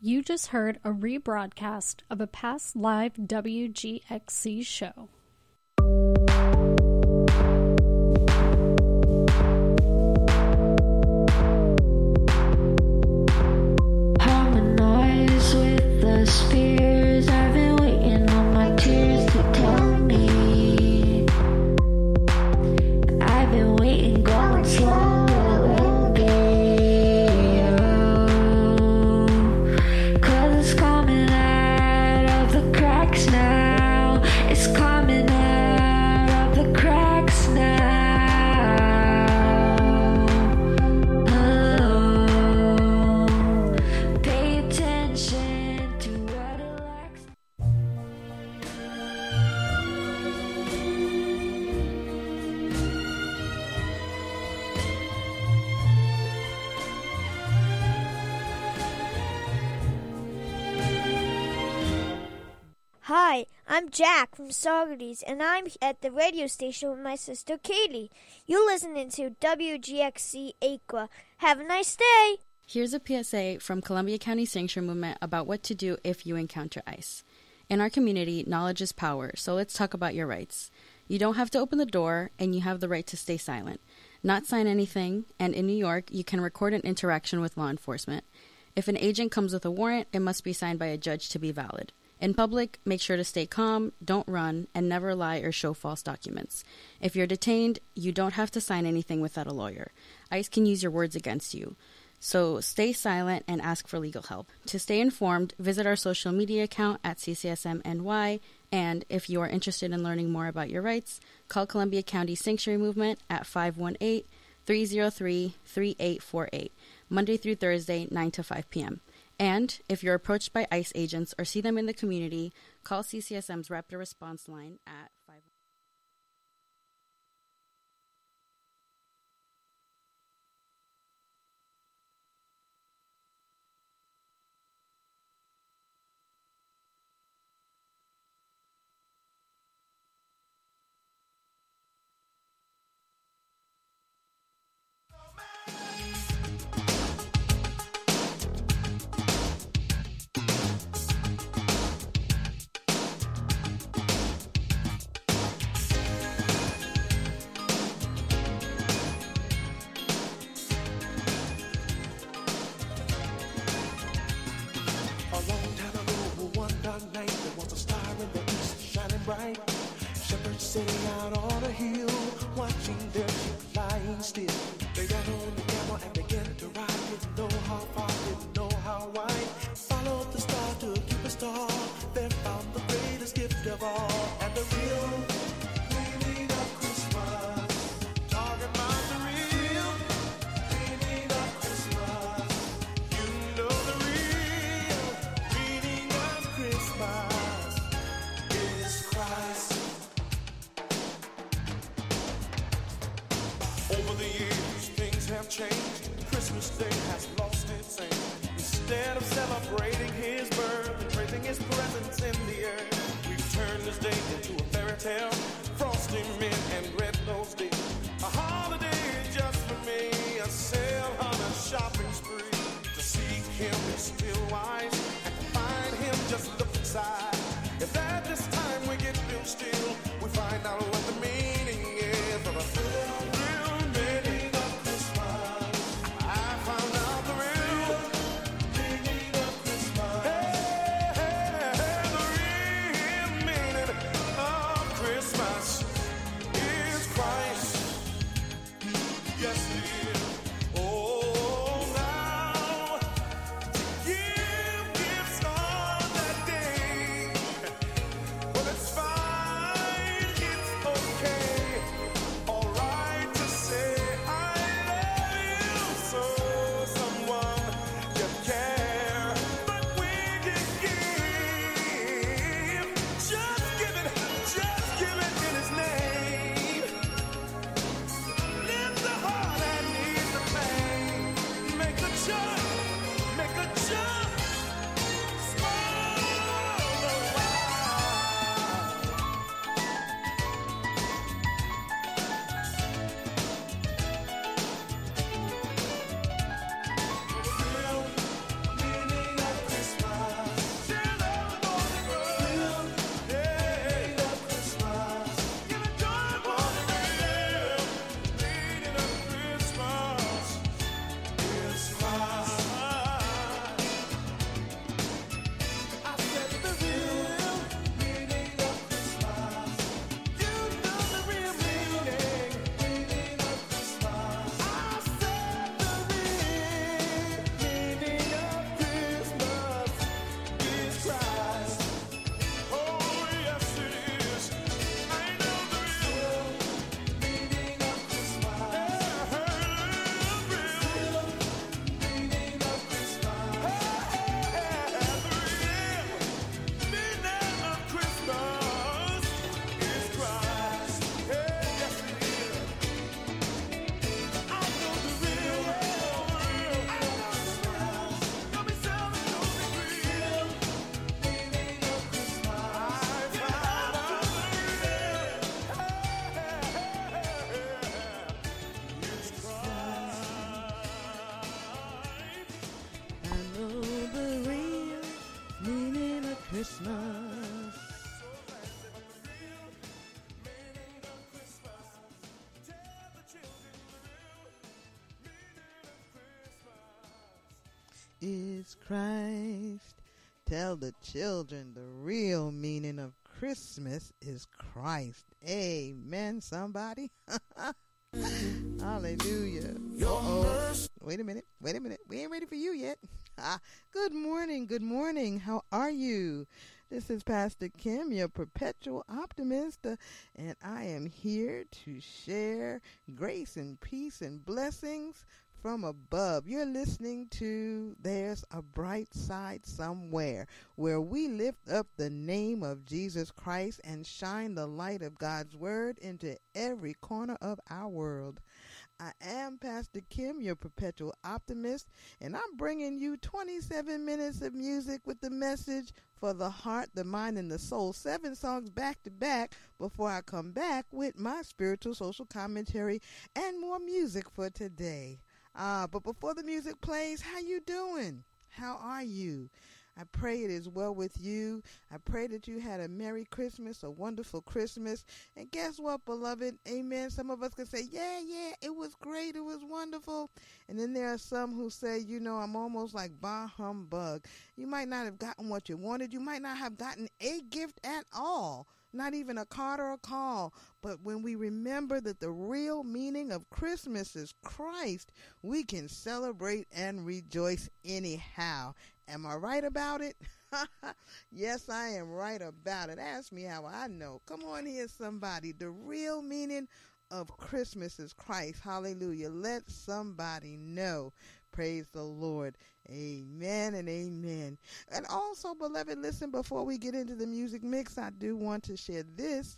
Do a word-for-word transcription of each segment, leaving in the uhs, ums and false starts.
You just heard a rebroadcast of a past live W G X C show. Harmonize with the spheres. I've been waiting on my tears to tell me. I've been waiting, going slow. Hi, I'm Jack from Saugerties, and I'm at the radio station with my sister Katie. You're listening to W G X C Aqua. Have a nice day. Here's a P S A from Columbia County Sanctuary Movement about what to do if you encounter ICE. In our community, knowledge is power, so let's talk about your rights. You don't have to open the door, and you have the right to stay silent, not sign anything, and in New York, you can record an interaction with law enforcement. If an agent comes with a warrant, it must be signed by a judge to be valid. In public, make sure to stay calm, don't run, and never lie or show false documents. If you're detained, you don't have to sign anything without a lawyer. ICE can use your words against you. So stay silent and ask for legal help. To stay informed, visit our social media account at C C S M N Y, and if you are interested in learning more about your rights, call Columbia County Sanctuary Movement at five one eight, three oh three, three eight four eight, Monday through Thursday, nine to five p.m. And if you're approached by ICE agents or see them in the community, call C C S M's Rapid Response Line at five. Bright shepherds sitting out on a hill, watching their sheep lying still. They got on the camel and began to ride. Didn't know how far, didn't know how wide. Followed the star to keep a star. Then found the greatest gift of all, and the real meaning of Christmas. Talking about the real meaning of Christmas. You know the real meaning of Christmas. Christ. is Christ. Tell the children the real meaning of Christmas is Christ. Amen, somebody. Hallelujah. Uh-oh. Wait a minute. Wait a minute. We ain't ready for you yet. Good morning. Good morning. How are you? This is Pastor Kim, your perpetual optimist, uh, and I am here to share grace and peace and blessings from above. You're listening to There's a Bright Side Somewhere, where we lift up the name of Jesus Christ and shine the light of God's Word into every corner of our world. I am Pastor Kim, your perpetual optimist, and I'm bringing you twenty-seven minutes of music with the message for the heart, the mind, and the soul. Seven songs back to back before I come back with my spiritual social commentary and more music for today. Uh, but before the music plays, how you doing? How are you? I pray it is well with you. I pray that you had a Merry Christmas, a wonderful Christmas. And guess what, beloved? Amen. Some of us can say, yeah, yeah, it was great. It was wonderful. And then there are some who say, you know, I'm almost like bah humbug. You might not have gotten what you wanted. You might not have gotten a gift at all. Not even a card or a call. But when we remember that the real meaning of Christmas is Christ, we can celebrate and rejoice anyhow. Am I right about it? Yes, I am right about it. Ask me how I know. Come on here, somebody. The real meaning of Christmas is Christ. Hallelujah. Let somebody know. Praise the Lord. Amen and amen. And also, beloved, listen, before we get into the music mix, I do want to share this.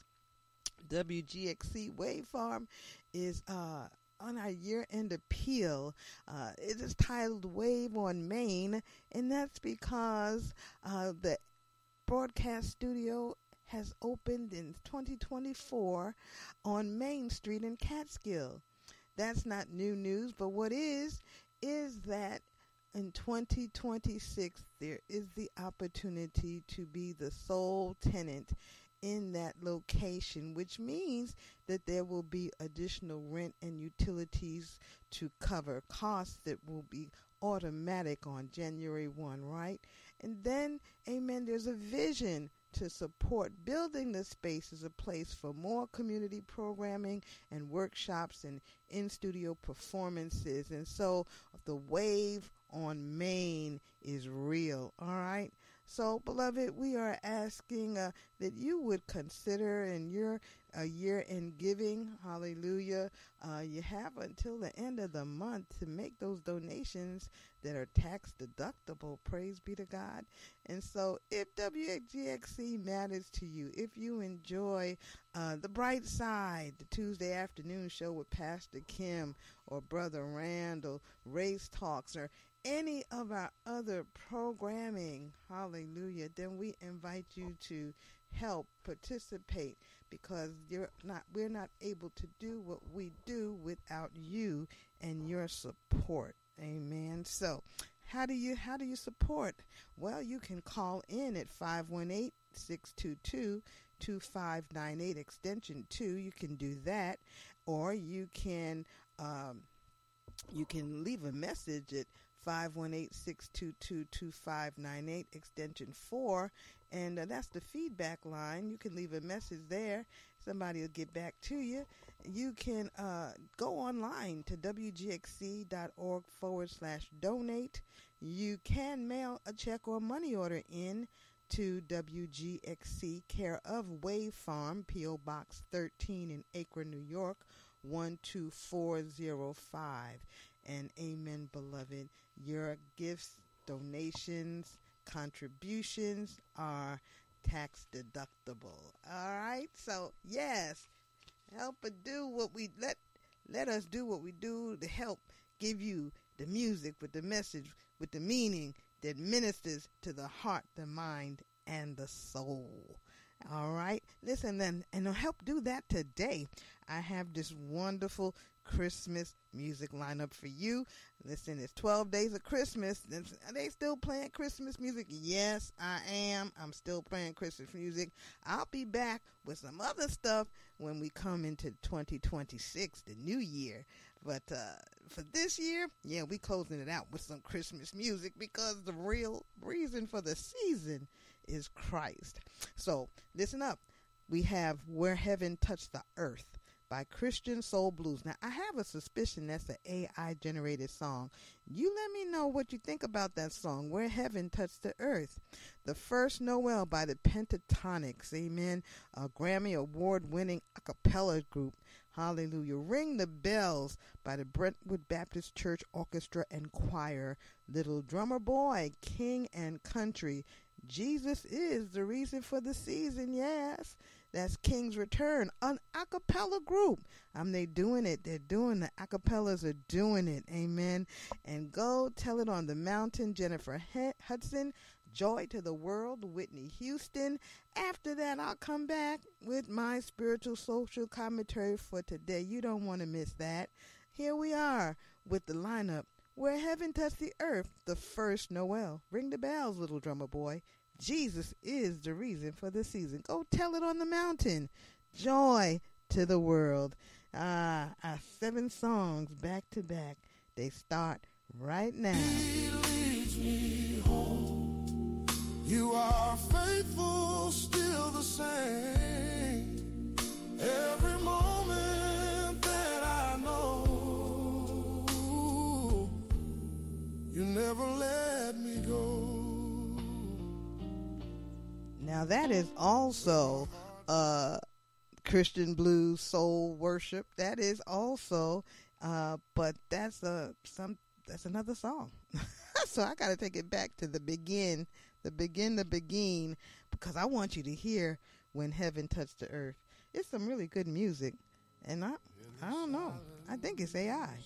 W G X C Wave Farm is uh, on our year-end appeal. Uh, it is titled Wave on Main, and that's because uh, the broadcast studio has opened in twenty twenty-four on Main Street in Catskill. That's not new news, but what is, is that in twenty twenty-six, there is the opportunity to be the sole tenant in that location, which means that there will be additional rent and utilities to cover costs that will be automatic on January first, right? And then, amen, there's a vision to support building the space as a place for more community programming and workshops and in-studio performances. And so the wave on Main is real, all right? So, beloved, we are asking uh, that you would consider in your uh, year-end giving, hallelujah, uh, you have until the end of the month to make those donations that are tax deductible, praise be to God. And so if W G X C matters to you, if you enjoy uh, The Bright Side, the Tuesday afternoon show with Pastor Kim or Brother Randall, Race Talks, or any of our other programming, hallelujah, then we invite you to help participate, because you're not we're not able to do what we do without you and your support. Amen. So how do you how do you support? Well, you can call in at five one eight, six two two, two five nine eight extension two. You can do that, or you can um you can leave a message at five one eight, six two two, two five nine eight extension four, and uh, that's the feedback line. You can leave a message there. Somebody will get back to you. You can uh, go online to wgxc.org forward slash donate. You can mail a check or money order in to W G X C, care of Wave Farm, P O Box thirteen in Acre, New York, one two four zero five. And amen, beloved, your gifts, donations, contributions are tax deductible. All right? So, yes, help us do what we let let us do what we do to help give you the music with the message, with the meaning that ministers to the heart, the mind, and the soul. All right. Listen, then, and to help do that today, I have this wonderful Christmas music lineup for you. Listen, it's twelve days of Christmas. Are they still playing Christmas music? Yes, I am. I'm still playing Christmas music. I'll be back with some other stuff when we come into twenty twenty-six, the new year. But uh, for this year, yeah, we closing it out with some Christmas music because the real reason for the season is Christ. So listen up. We have Where Heaven Touched the Earth by Christian Soul Blues. Now, I have a suspicion that's an A I-generated song. You let me know what you think about that song, Where Heaven Touched the Earth. The First Noel by the Pentatonics, amen, a Grammy Award-winning a cappella group. Hallelujah. Ring the Bells by the Brentwood Baptist Church Orchestra and Choir. Little Drummer Boy, King and Country. Jesus is the reason for the season, yes. That's King's Return, an a cappella group. Um, they doing it. They're doing the a cappellas are doing it. Amen. And Go Tell It on the Mountain, Jennifer Hudson. Joy to the World, Whitney Houston. After that, I'll come back with my spiritual social commentary for today. You don't want to miss that. Here we are with the lineup. Where Heaven Touched the Earth, the First Noel. Ring the bells, little drummer boy. Jesus is the reason for the season. Go Tell It on the Mountain. Joy to the World. Ah, our seven songs back to back. They start right now. He leads me home. You are faithful, still the same. Every moment that I know, you never let me go. Now that is also uh, Christian blues, soul worship. That is also, uh, but that's a some that's another song. So I got to take it back to the begin, the begin, the begin, because I want you to hear When Heaven Touched the Earth. It's some really good music, and I I don't know. I think it's A I.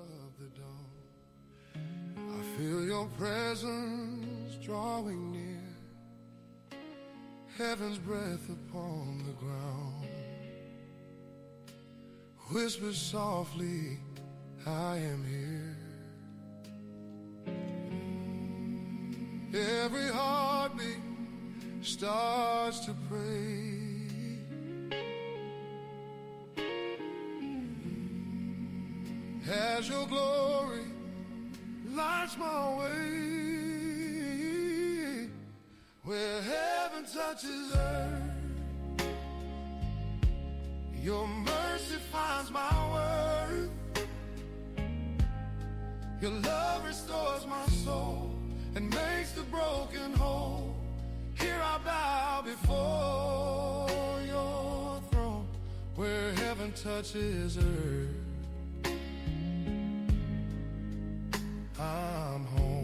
I feel your presence drawing near. Heaven's breath upon the ground. Whisper softly, I am here. Every heartbeat starts to pray. As your glory lights my way. Where heaven touches earth, your mercy finds my worth. Your love restores my soul and makes the broken whole. Here I bow before your throne. Where heaven touches earth, I'm home.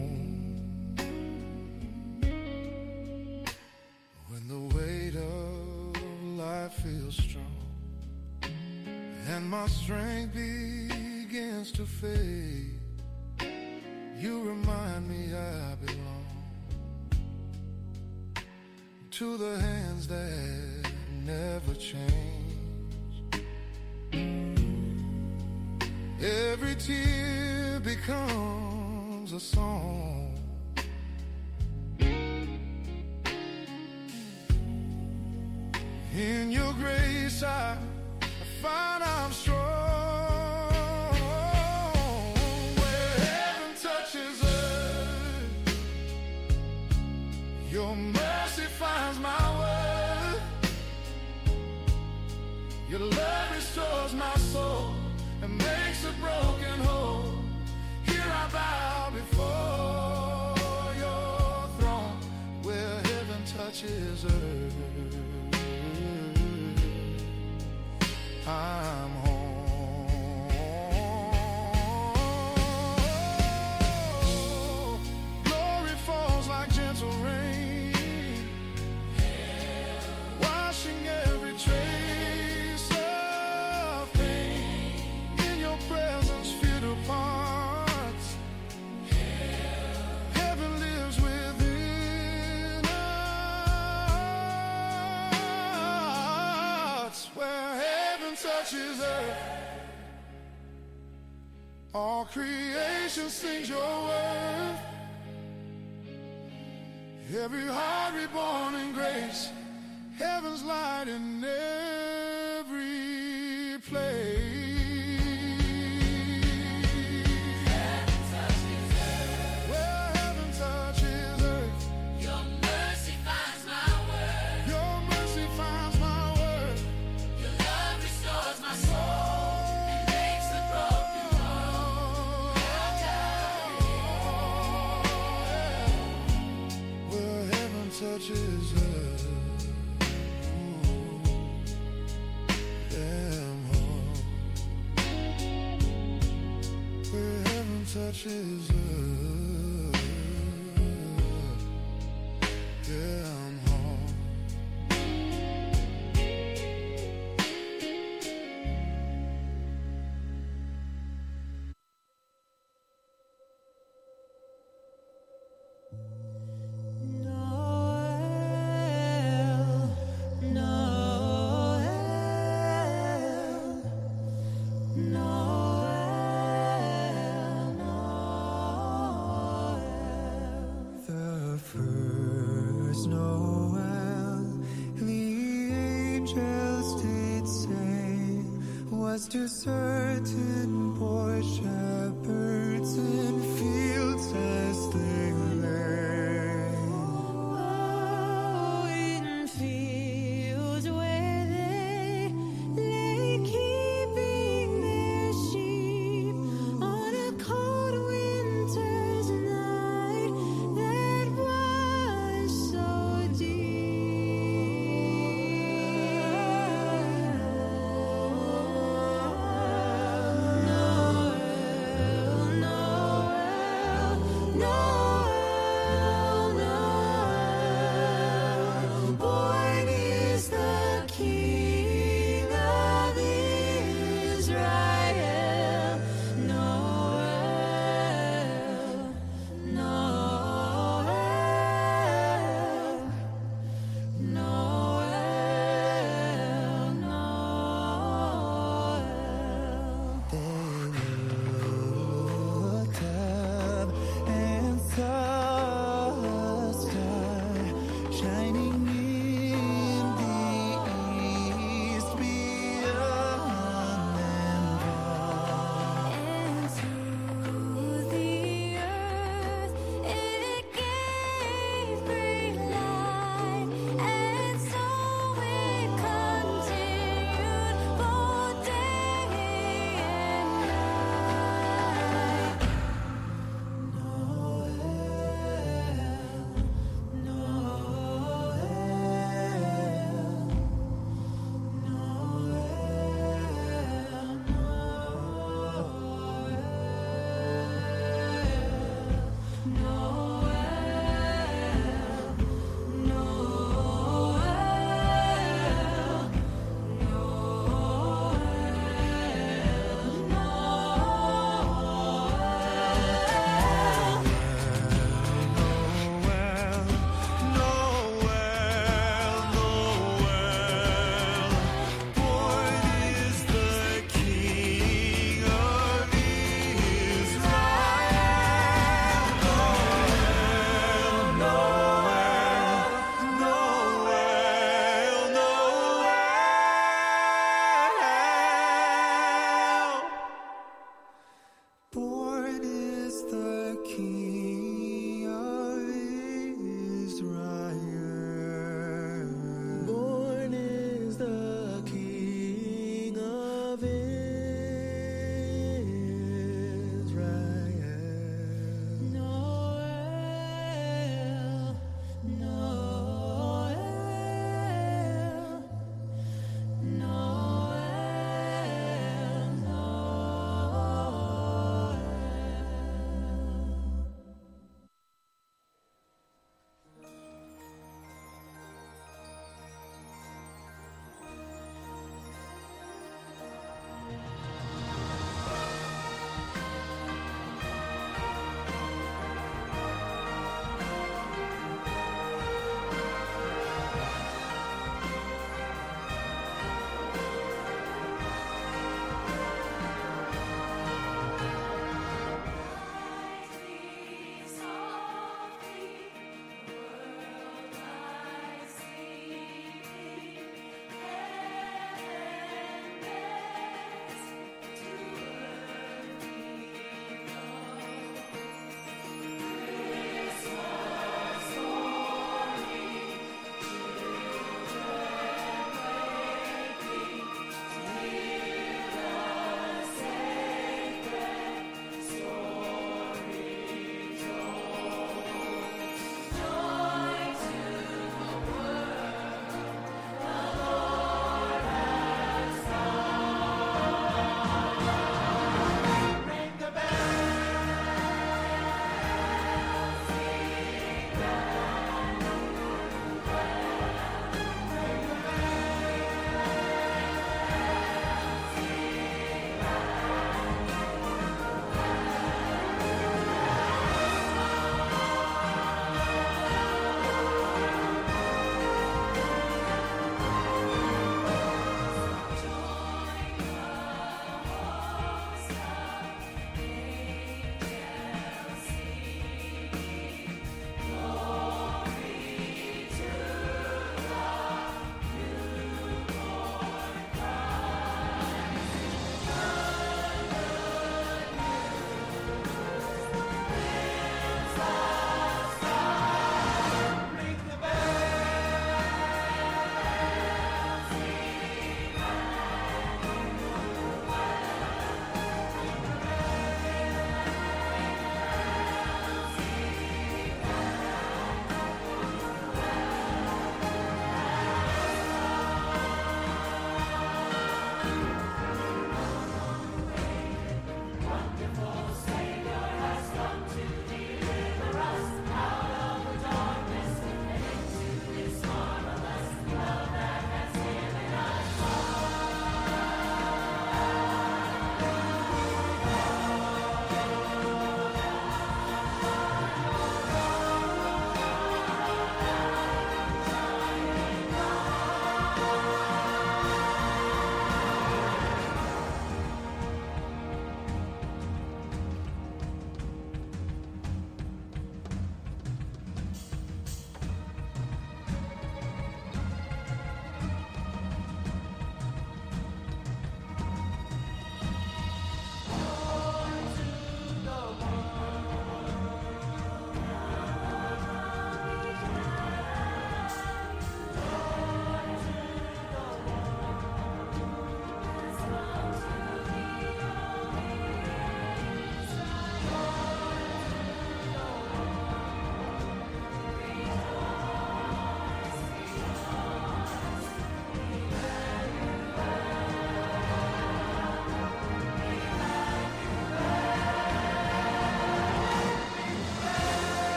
The weight of life feels strong, and my strength begins to fade. You remind me I belong to the hands that never change. Every tear becomes a song. In your grace I, I find I'm strong. Where heaven touches earth, your mercy finds my worth. Your love restores my soul and makes a broken whole. Here I bow before your throne. Where heaven touches earth, I'm home. Glory falls like gentle rain, washing every trace of pain. In your presence, few parts. Heaven lives within us. Where touches earth, all creation sings your worth. Every heart reborn in grace, heaven's light in every place. touches her. Ooh, damn hard. Where heaven touches her. Yeah, I'm home. The first Noel, the angels did say, was to certain poor shepherds in fields as they lay. Oh, in fields where they lay keeping their sheep on a cold winter's night that was so deep. Noel, Noel, Noel, Noel. Boy,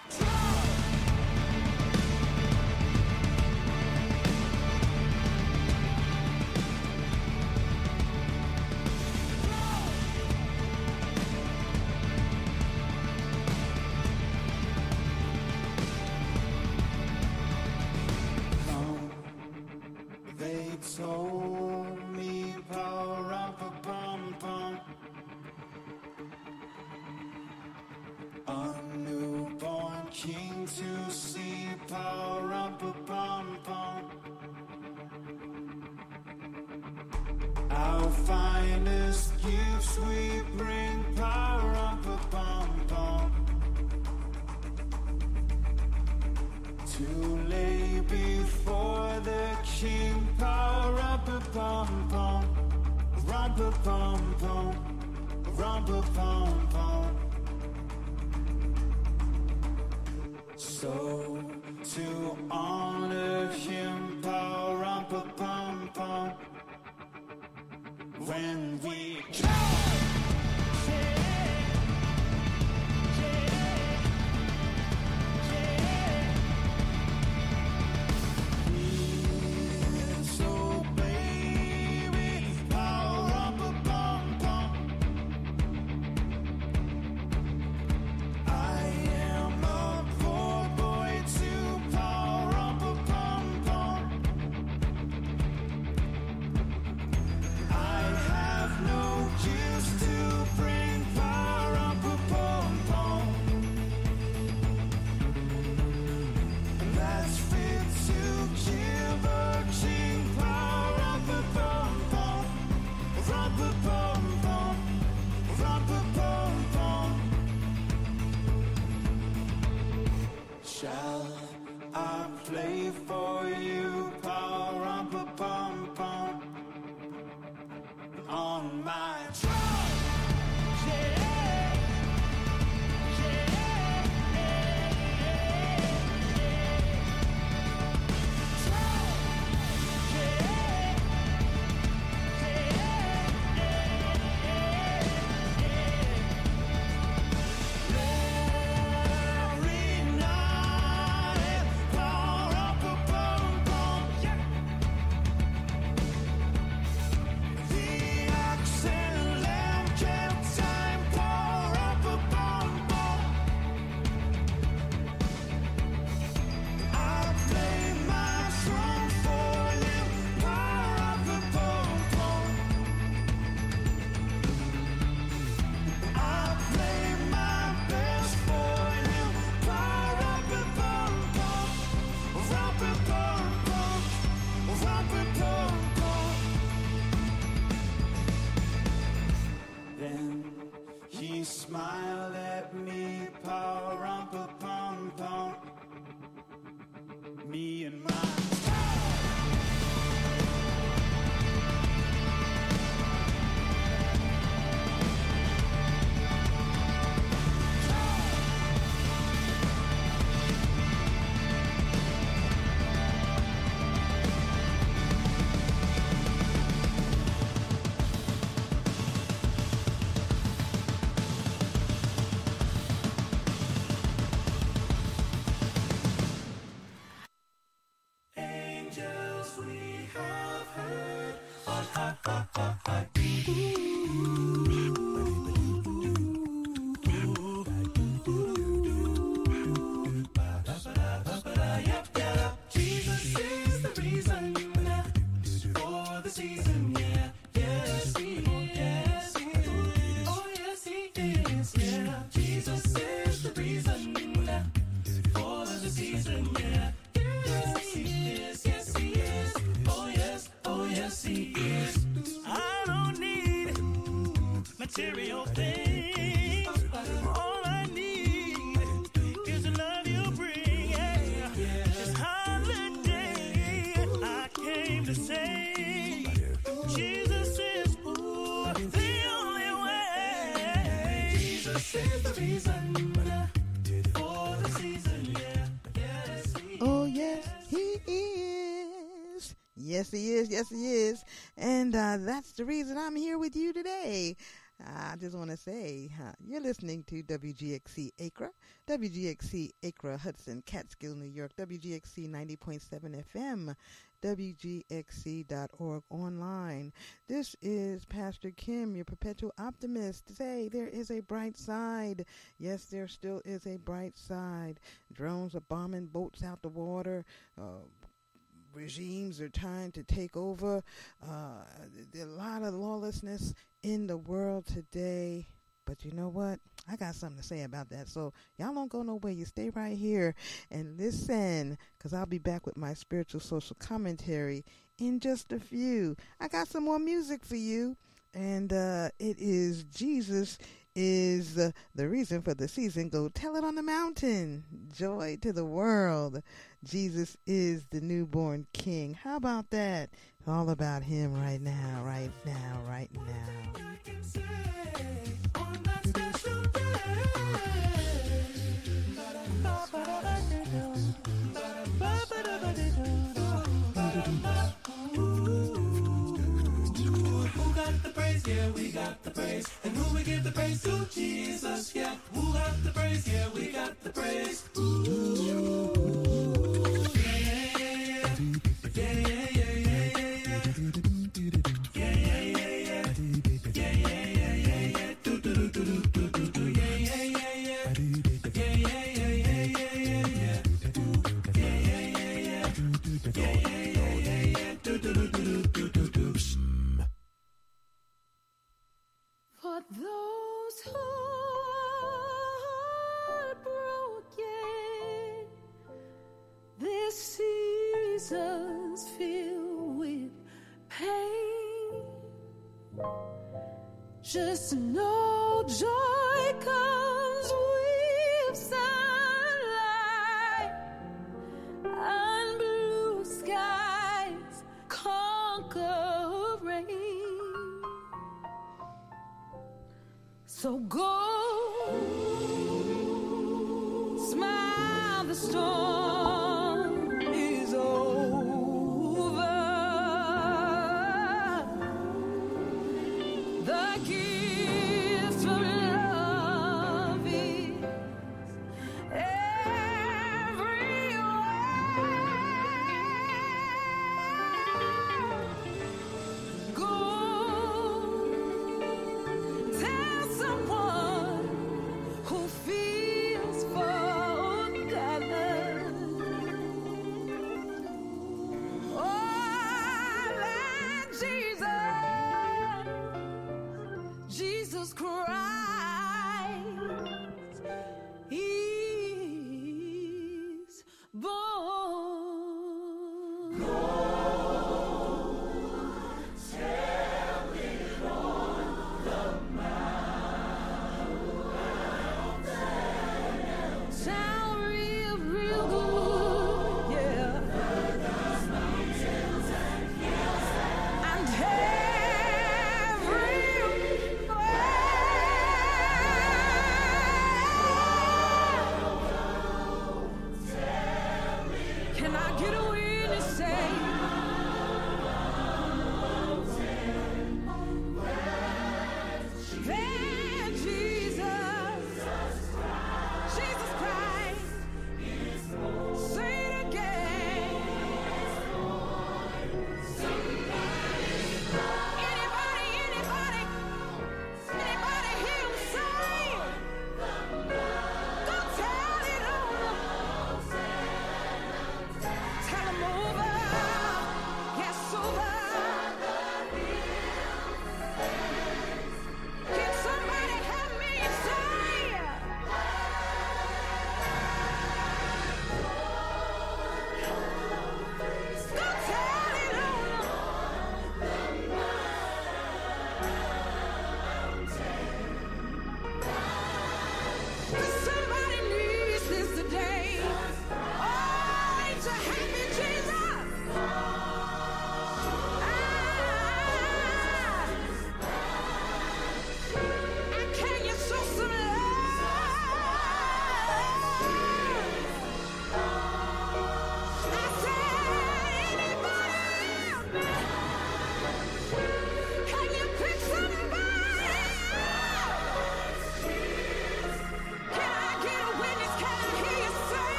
They told me power up a pum pum. A newborn king to see power up a pum pum. Our finest gifts we bring power up a pum pum. To lay before the king, power up a pom pom, rump a pom pom, rump a pom pom. So to honor him, power up a pom pom. When we shall I play for you, power up a pom pom on my drum. Yeah, yeah, Then he smiled at me, power up a pom pom, me and my angels we have heard on high, high, high, high. Jesus is the reason for the season, yeah. Yes, he is. Oh, yes, he is, yeah. Jesus is the reason for the season, yeah. Yes, he is, yes, he is. Oh, yes, oh, yes, he is. I don't need material things. All I need is the love you bring. Yeah. This holiday I came to say Jesus is ooh, the only way. Jesus is the reason for the season, yeah. Yes, he Oh, yes, he is. Yes, he is. Yes, he is. And uh, that's the reason I'm here with you today. I just want to say, huh, you're listening to W G X C Acra, W G X C Acra, Hudson, Catskill, New York, W G X C ninety point seven F M, W G X C dot org online. This is Pastor Kim, your perpetual optimist. Say, there is a bright side. Yes, there still is a bright side. Drones are bombing boats out the water. Uh, regimes are trying to take over. Uh, there's a lot of lawlessness in the world today. But you know what? I got something to say about that. So y'all don't go nowhere. You stay right here and listen, because I'll be back with my spiritual social commentary in just a few. I got some more music for you. And uh, it is Jesus is uh, the reason for the season. Go tell it on the mountain. Joy to the world. Jesus is the newborn king. How about that? All about him right now, right now, right now. I can say on that special day. Who got the praise? Yeah, we got the praise. And who we give the praise to? Jesus, yeah. Who got the praise? Yeah, we got the praise. Ooh. For those who are broken, this season's filled with pain. Just know joy comes with sunlight, and blue skies conquer rain. So go, smile, the storm is over. The gift of love is everywhere. Go, tell someone who feels forgotten. Oh, that Jesus, Jesus Christ is born. Sound real, real good, yeah. And everywhere. Can I get a witness say? That Jesus, Jesus Christ, say it again. Anybody, anybody, anybody hear him say? Go tell it on. Tell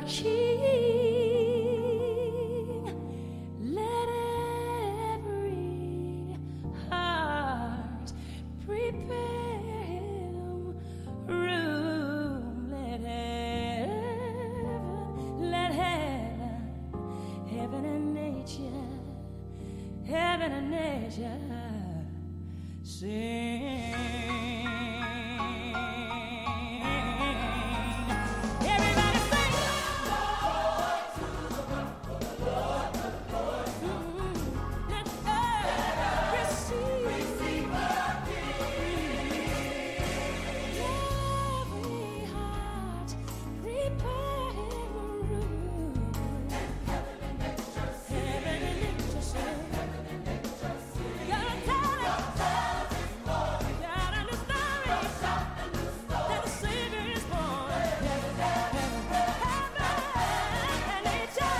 King. Let every heart prepare him room. Let heaven, let heaven, heaven and nature, heaven and nature sing. Everybody sing. Mm, let earth receive. Every heart prepare him room. Heaven and nature sing. Gotta tell it. Gotta understand it. That the Savior is born. Heaven and nature.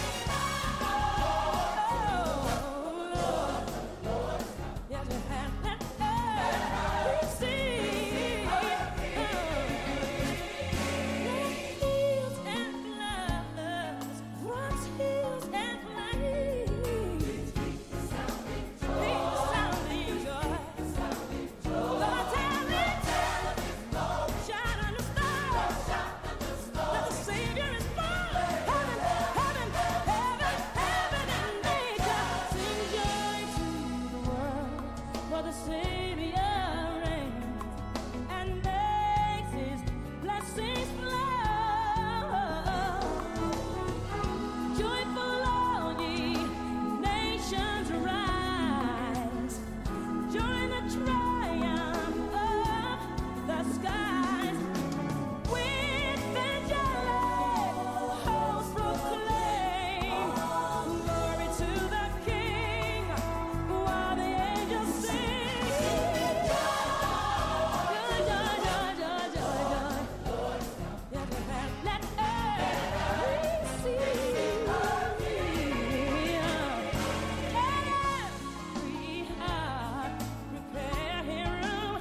Yes, we have let earth receive. Hills and floods, rocks, hills and plains. Peace, sounding joy. Lord, tell it. Shine on the stars. That the Savior is born. Heaven, heaven, heaven, heaven and nature. Sing joy to the world, for the Savior reigns and makes his blessings flow. Joyful all ye nations rise, join the triumph of the skies. With angelic hosts proclaim glory to the King, while the angels sing. Joy, joy, joy, joy, joy, joy. Let earth receive. Every heart prepare him room.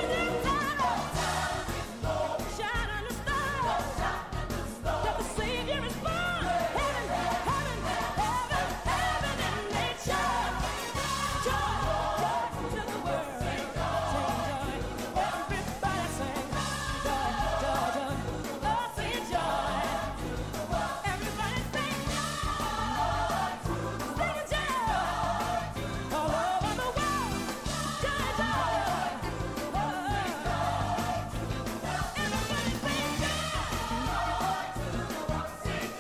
Shine on the stars. That the Savior is born. Heaven, heaven, heaven, heaven and nature. Joy, joy to the world. Sing joy. Everybody sing joy, joy, joy. Oh, sing joy. Everybody sing joy. Sing joy. All over the world. Joy, joy. Oh, everybody sing joy. Sing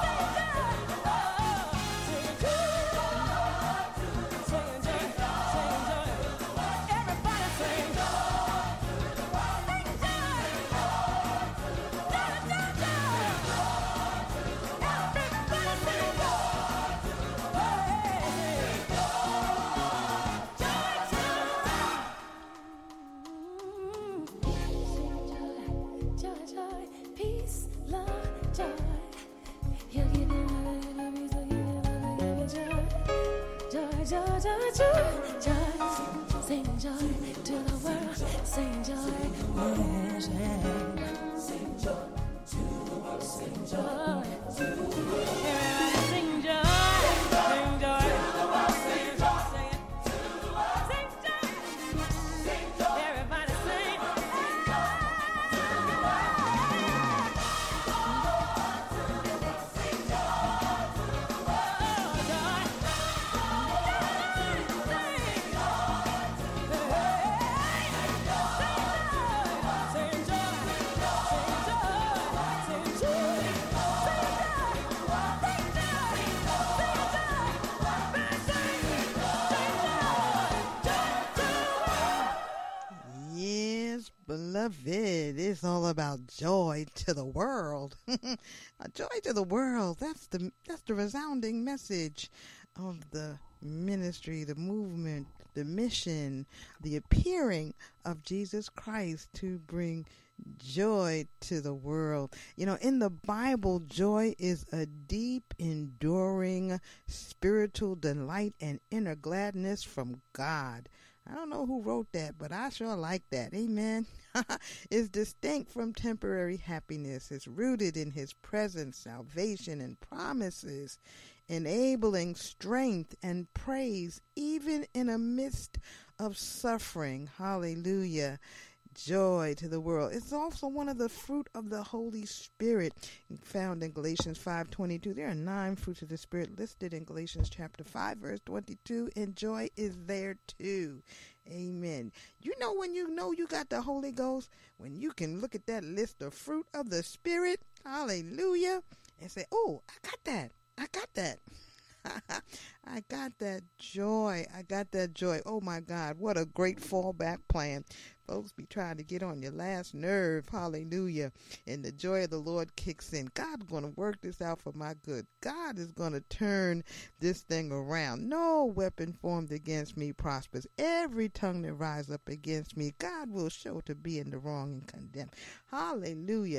joy, joy, peace, love, joy. He'll give you love, peace, he'll give you love, give you joy. Joy, joy, joy, joy, joy. Sing joy to the world. Sing joy, yeah, sing joy to the world. Sing joy to the world. Everybody sing joy, sing joy to the world. Sing joy, sing it to the world. Sing joy, sing joy. Everybody sing. Yes, beloved, it's all about joy to the world. Joy to the world. That's the that's the resounding message of the ministry, the movement, the mission, the appearing of Jesus Christ to bring joy to the world. You know, in the Bible, joy is a deep, enduring spiritual delight and inner gladness from God. I don't know who wrote that, but I sure like that. Amen. Is distinct from temporary happiness. It's rooted in his presence, salvation, and promises, enabling strength and praise even in a midst of suffering. Hallelujah. Joy to the world. It's also one of the fruit of the Holy Spirit found in Galatians five twenty-two. There are nine fruits of the Spirit listed in Galatians chapter five, verse twenty-two, and joy is there too. Amen. You know when you know you got the Holy Ghost? When you can look at that list of fruit of the Spirit, hallelujah, and say, oh, I got that. I got that. I got that joy. I got that joy. Oh, my God. What a great fallback plan. Folks be trying to get on your last nerve. Hallelujah. And the joy of the Lord kicks in. God's going to work this out for my good. God is going to turn this thing around. No weapon formed against me prospers. Every tongue that rises up against me, God will show to be in the wrong and condemn. Hallelujah.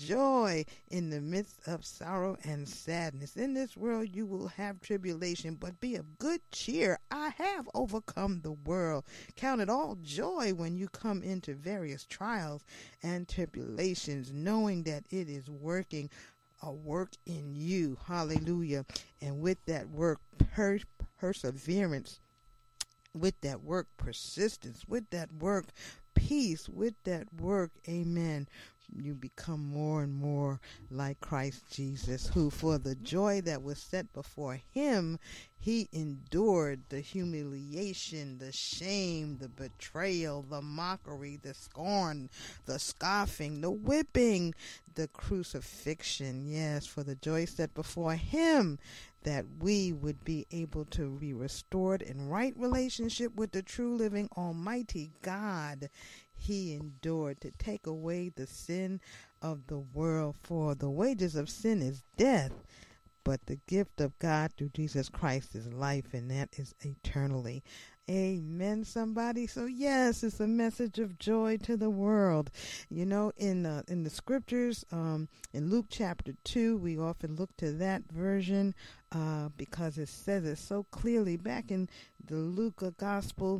Joy in the midst of sorrow and sadness. In this world you will have tribulation, but be of good cheer. I have overcome the world. Count it all joy when you come into various trials and tribulations, knowing that it is working a work in you. Hallelujah. And with that work, per- perseverance, with that work, persistence, with that work, peace, with that work, amen, you become more and more like Christ Jesus, who for the joy that was set before him, he endured the humiliation, the shame, the betrayal, the mockery, the scorn, the scoffing, the whipping, the crucifixion. Yes, for the joy set before him, that we would be able to be restored in right relationship with the true living Almighty God. He endured to take away the sin of the world, for the wages of sin is death, but the gift of God through Jesus Christ is life, and that is eternally. Amen, somebody. So yes, it's a message of joy to the world. You know, in uh, in the scriptures, um, in Luke chapter two, we often look to that version uh, because it says it so clearly. Back in the Luke Gospel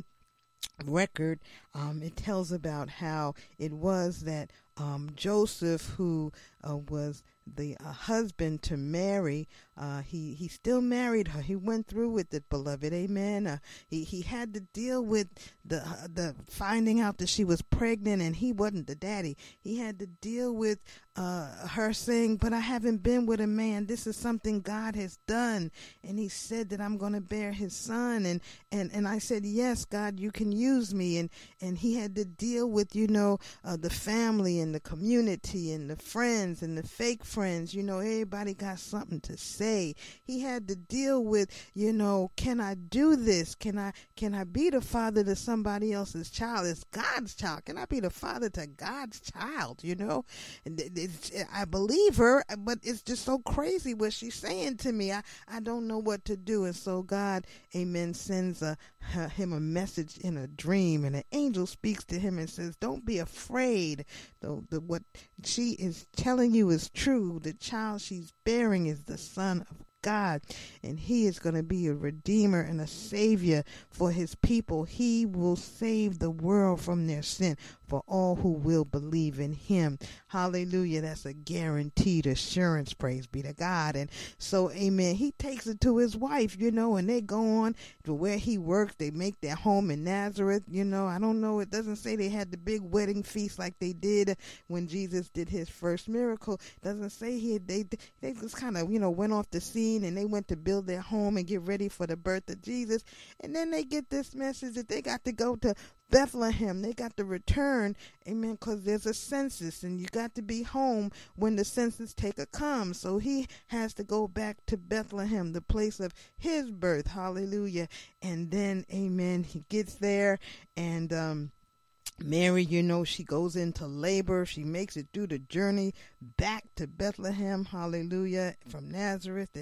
record, um, it tells about how it was that um, Joseph, who uh, was the uh, husband to Mary, uh, he, he still married her. He went through with it, beloved. Amen. Uh, he, he had to deal with the, uh, the finding out that she was pregnant and he wasn't the daddy. He had to deal with uh, her saying, but I haven't been with a man. This is something God has done. And he said that I'm going to bear his son. And, and, and I said, yes, God, you can use me. And, and he had to deal with, you know, uh, the family and the community and the friends and the fake friends. You know, everybody got something to say. He had to deal with, you know, can I do this? Can I, can I be the father to somebody else's child? It's God's child. Can I be the father to God's child? You know, and it's, I believe her, but it's just so crazy what she's saying to me. I, I don't know what to do. And so God, amen, sends a, uh, him a message in a dream, and an angel speaks to him and says, don't be afraid. The, the, what she is telling you is true. The child she's bearing is the Son of God, and he is going to be a redeemer and a savior for his people. He will save the world from their sin for all who will believe in him. Hallelujah. That's a guaranteed assurance. Praise be to God. And so, amen, he takes it to his wife, you know, and they go on to where he works. They make their home in Nazareth. You know, I don't know. It doesn't say they had the big wedding feast like they did when Jesus did his first miracle. It doesn't say he they they just kind of, you know, went off the scene and they went to build their home and get ready for the birth of Jesus. And then they get this message that they got to go to Bethlehem. They got to return, amen, because there's a census and you got to be home when the census taker comes. So he has to go back to Bethlehem, the place of his birth. Hallelujah. And then, amen, he gets there, and um Mary, you know, she goes into labor. She makes it through the journey back to Bethlehem, hallelujah, from Nazareth. And,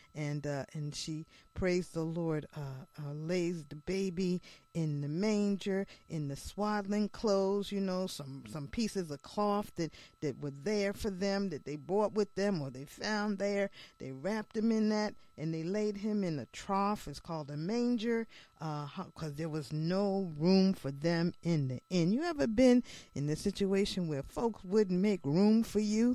and uh, and she, praise the Lord, uh, uh, lays the baby in the manger, in the swaddling clothes, you know, some, some pieces of cloth that, that were there for them, that they brought with them or they found there. They wrapped him in that, and they laid him in a trough. It's called a manger, because uh, there was no room for them in the inn. You ever been in a situation where folks wouldn't make room for you?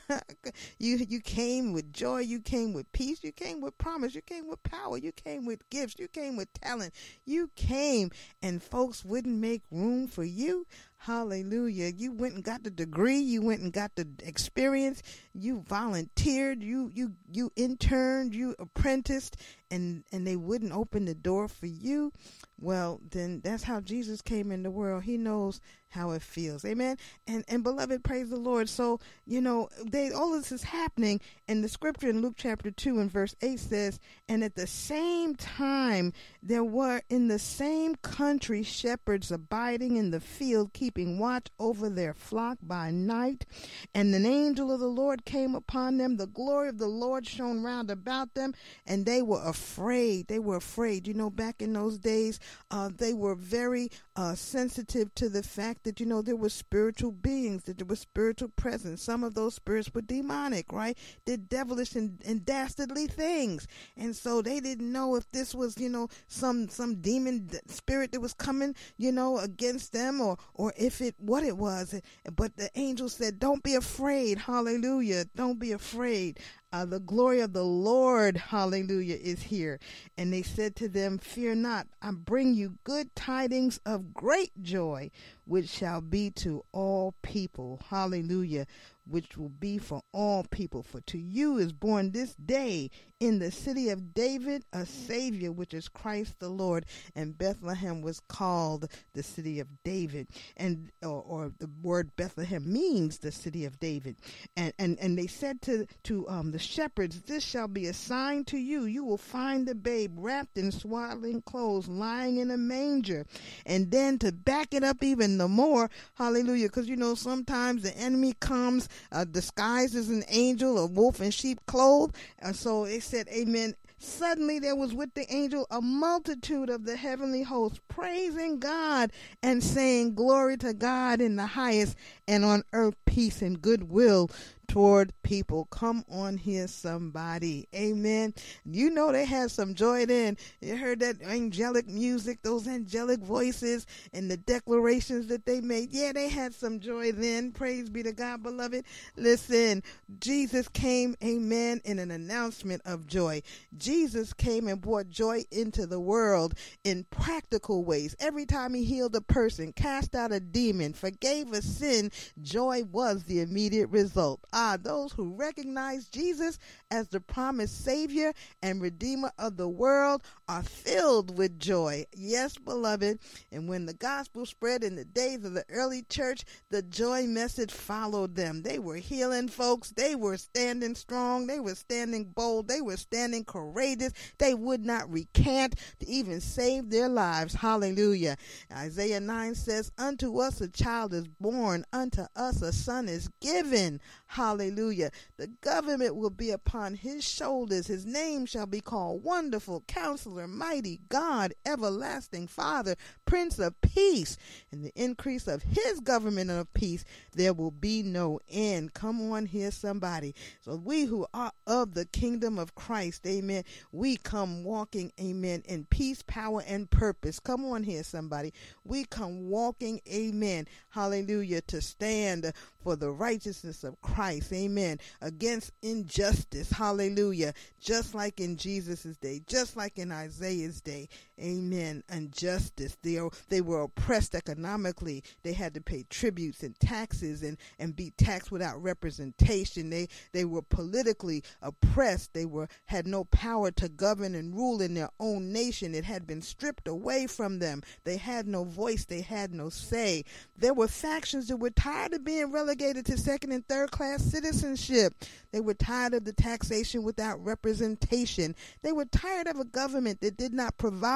you you came with joy, you came with peace, you came with promise, you came with power, you came with gifts, you came with talent, you came and folks wouldn't make room for you. Hallelujah. You went and got the degree, you went and got the experience, you volunteered, you you you interned, you apprenticed, and and they wouldn't open the door for you. Well, then that's how Jesus came in the world. He knows how it feels. Amen. And and beloved, praise the Lord. So, you know, they all this is happening, and the scripture in Luke chapter two and verse eight says, and at the same time there were in the same country shepherds abiding in the field, keeping watch over their flock by night. And an angel of the Lord came upon them. The glory of the Lord shone round about them, and they were afraid. They were afraid. You know, back in those days, uh, they were very uh, sensitive to the fact that, you know, there were spiritual beings, that there was spiritual presence. Some of those spirits were demonic, right? Did devilish and, and dastardly things. And so they didn't know if this was, you know, some some demon spirit that was coming, you know, against them, or or if it, what it was. But the angel said, don't be afraid. Hallelujah. Don't be afraid. Uh, the glory of the Lord, hallelujah, is here. And they said to them, fear not, I bring you good tidings of great joy, which shall be to all people. Hallelujah. Which will be for all people. For to you is born this day in the city of David a Savior, which is Christ the Lord. And Bethlehem was called the city of David. And or, or the word Bethlehem means the city of David. And and, and they said to, to um, the shepherds, this shall be a sign to you. You will find the babe wrapped in swaddling clothes, lying in a manger. And then to back it up even the more, hallelujah, because, you know, sometimes the enemy comes Uh, disguised as an angel, a wolf in sheep clothes. And so it said, amen. Suddenly there was with the angel a multitude of the heavenly hosts praising God and saying, glory to God in the highest, and on earth peace and goodwill toward people. Come on here, somebody. Amen. You know they had some joy then. You heard that angelic music, those angelic voices, and the declarations that they made. Yeah, they had some joy then. Praise be to God, beloved. Listen, Jesus came, amen, in an announcement of joy. Jesus came and brought joy into the world in practical ways. Every time he healed a person, cast out a demon, forgave a sin, joy was the immediate result. Ah, those who recognize Jesus as the promised Savior and Redeemer of the world are filled with joy. Yes, beloved. And when the gospel spread in the days of the early church, the joy message followed them. They were healing folks. They were standing strong. They were standing bold. They were standing courageous. They would not recant to even save their lives. Hallelujah. Isaiah nine says, unto us a child is born, unto us a son is given. Hallelujah. The government will be upon his shoulders. His name shall be called Wonderful Counselor, Mighty God, Everlasting Father, Prince of Peace. In the increase of his government of peace, there will be no end. Come on here, somebody. So we who are of the kingdom of Christ, amen, we come walking, amen, in peace, power, and purpose. Come on here, somebody. We come walking, amen, hallelujah, to stand for the righteousness of Christ, amen, against injustice, hallelujah, just like in Jesus' day, just like in Isaiah's day, amen, injustice. They, are, they were oppressed economically. They had to pay tributes and taxes and, and be taxed without representation. They they were politically oppressed. They were had no power to govern and rule in their own nation. It had been stripped away from them. They had no voice. They had no say. There were factions that were tired of being relegated to second and third class citizenship. They were tired of the taxation without representation. They were tired of a government that did not provide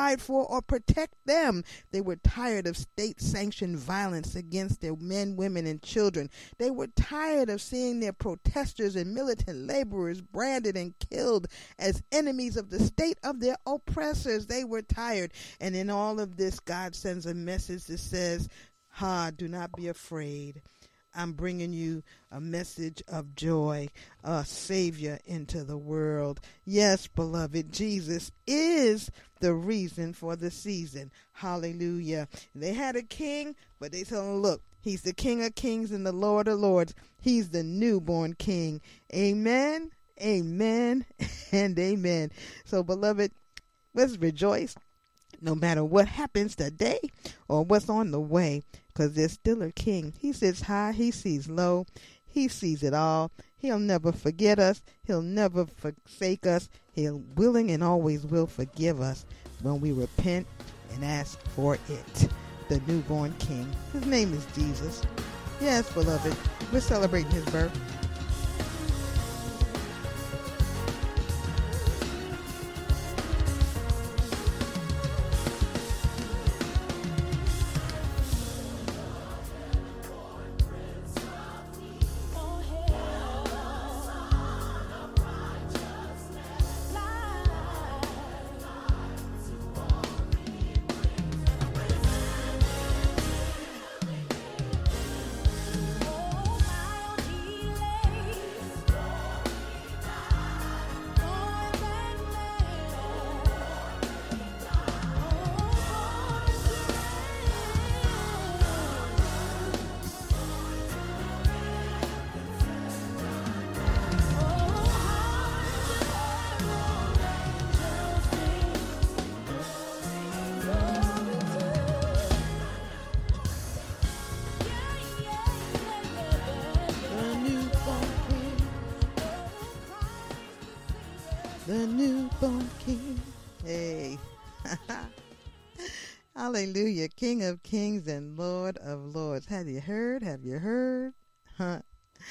provide for or protect them. They were tired of state-sanctioned violence against their men, women, and children. They were tired of seeing their protesters and militant laborers branded and killed as enemies of the state of their oppressors. They were tired. And in all of this, God sends a message that says, ha, do not be afraid. I'm bringing you a message of joy, a Savior into the world. Yes, beloved, Jesus is the reason for the season. Hallelujah. They had a king, but they told him, look, he's the King of kings and the Lord of lords. He's the newborn king. Amen, amen, and amen. So, beloved, let's rejoice no matter what happens today or what's on the way, because there's still a king. He sits high, he sees low, he sees it all. He'll never forget us. He'll never forsake us. He'll willing and always will forgive us when we repent and ask for it. The newborn king. His name is Jesus. Yes, beloved, we're celebrating his birth. The newborn king. Hey. Hallelujah. King of kings and Lord of lords. Have you heard? Have you heard? Huh.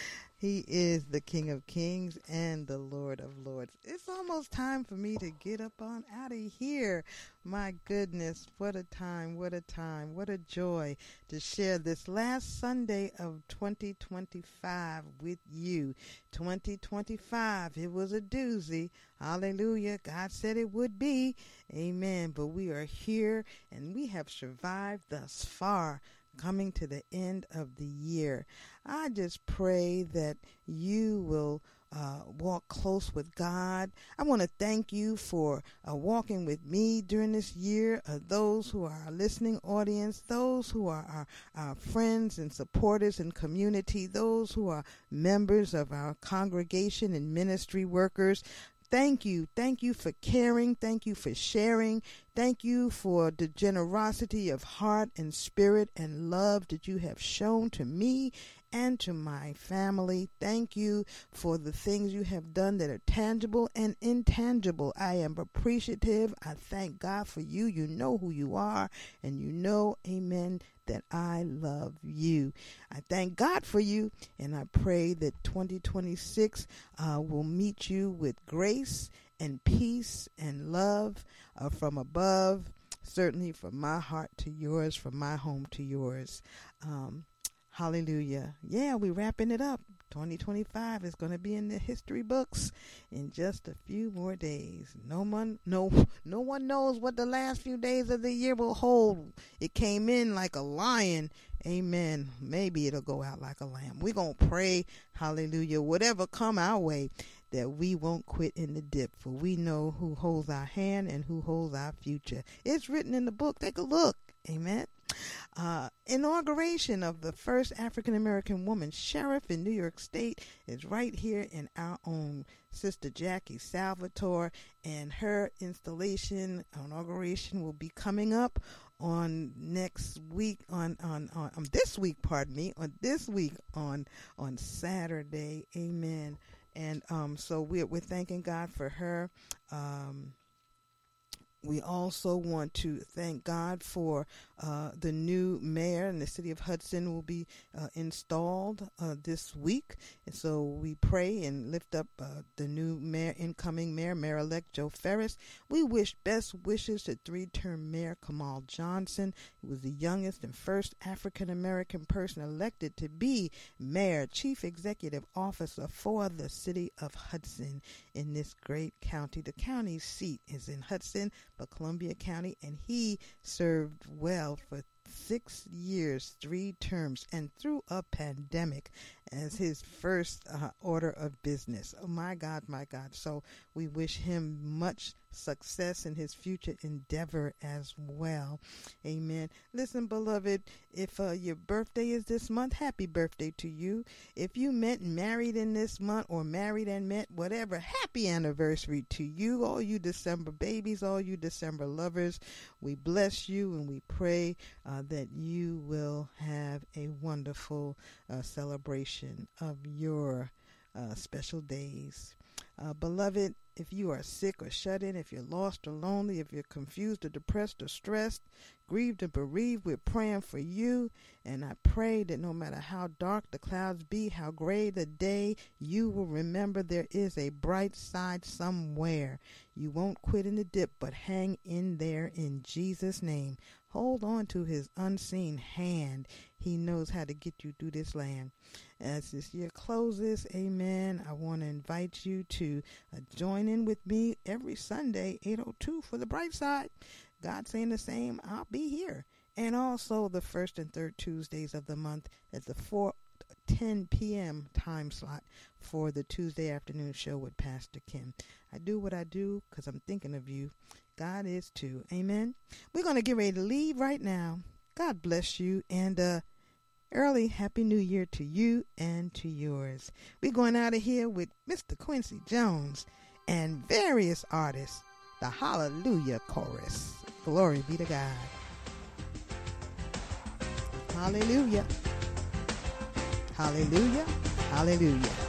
He is the King of kings and the Lord of lords. It's almost time for me to get up on out of here. My goodness, what a time, what a time, what a joy to share this last Sunday of twenty twenty-five with you. twenty twenty-five, it was a doozy. Hallelujah. God said it would be. Amen. But we are here and we have survived thus far, coming to the end of the year. I just pray that you will uh, walk close with God. I want to thank you for uh, walking with me during this year. Uh, those who are our listening audience, those who are our, our friends and supporters and community, those who are members of our congregation and ministry workers. Thank you. Thank you for caring. Thank you for sharing. Thank you for the generosity of heart and spirit and love that you have shown to me and to my family. Thank you for the things you have done that are tangible and intangible. I am appreciative. I thank God for you. You know who you are, and you know, amen, that I love you. I thank God for you, and I pray that twenty twenty-six uh, will meet you with grace and peace and love uh, from above, certainly from my heart to yours, from my home to yours. Um, hallelujah. Yeah, we're wrapping it up. twenty twenty-five is going to be in the history books in just a few more days. No one, no, no one knows what the last few days of the year will hold. It came in like a lion. Amen. Maybe it'll go out like a lamb. We're going to pray, hallelujah, whatever come our way, that we won't quit in the dip, for we know who holds our hand and who holds our future. It's written in the book. Take a look. Amen. Uh, inauguration of the first African-American woman sheriff in New York State is right here in our own Sister Jackie Salvatore, and her installation, inauguration will be coming up on next week, on, on, on, on this week, pardon me, on this week on, on Saturday. Amen. And um, so we're, we're thanking God for her. Um, We also want to thank God for uh, the new mayor in the city of Hudson will be uh, installed uh, this week. And so we pray and lift up uh, the new mayor, incoming mayor, Mayor-elect Joe Ferris. We wish best wishes to three-term Mayor Kamal Johnson, who was the youngest and first African-American person elected to be mayor, chief executive officer for the city of Hudson in this great county. The county seat is in Hudson, but Columbia County, and he served well for six years, three terms, and through a pandemic as his first uh, order of business. Oh, my God, my God. So we wish him much success in his future endeavor as well. Amen. Listen, beloved, if uh, your birthday is this month, happy birthday to you. If you met married in this month or married and met, whatever, happy anniversary to you. All you December babies, all you December lovers, we bless you and we pray uh, that you will have a wonderful uh, celebration of your uh, special days. Uh, beloved, if you are sick or shut in, if you're lost or lonely, if you're confused or depressed or stressed, grieved or bereaved, we're praying for you. And I pray that no matter how dark the clouds be, how gray the day, you will remember there is a bright side somewhere. You won't quit in the dip, but hang in there in Jesus' name. Hold on to his unseen hand. He knows how to get you through this land. As this year closes, amen, I want to invite you to uh, join in with me every Sunday, eight oh two, for the bright side. God saying the same, I'll be here. And also the first and third Tuesdays of the month at the four ten p.m. time slot for the Tuesday afternoon show with Pastor Kim. I do what I do because I'm thinking of you. God is too. Amen. We're going to get ready to leave right now. God bless you, and uh, early Happy New Year to you and to yours. We're going out of here with Mister Quincy Jones and various artists, the Hallelujah Chorus. Glory be to God. Hallelujah. Hallelujah. Hallelujah.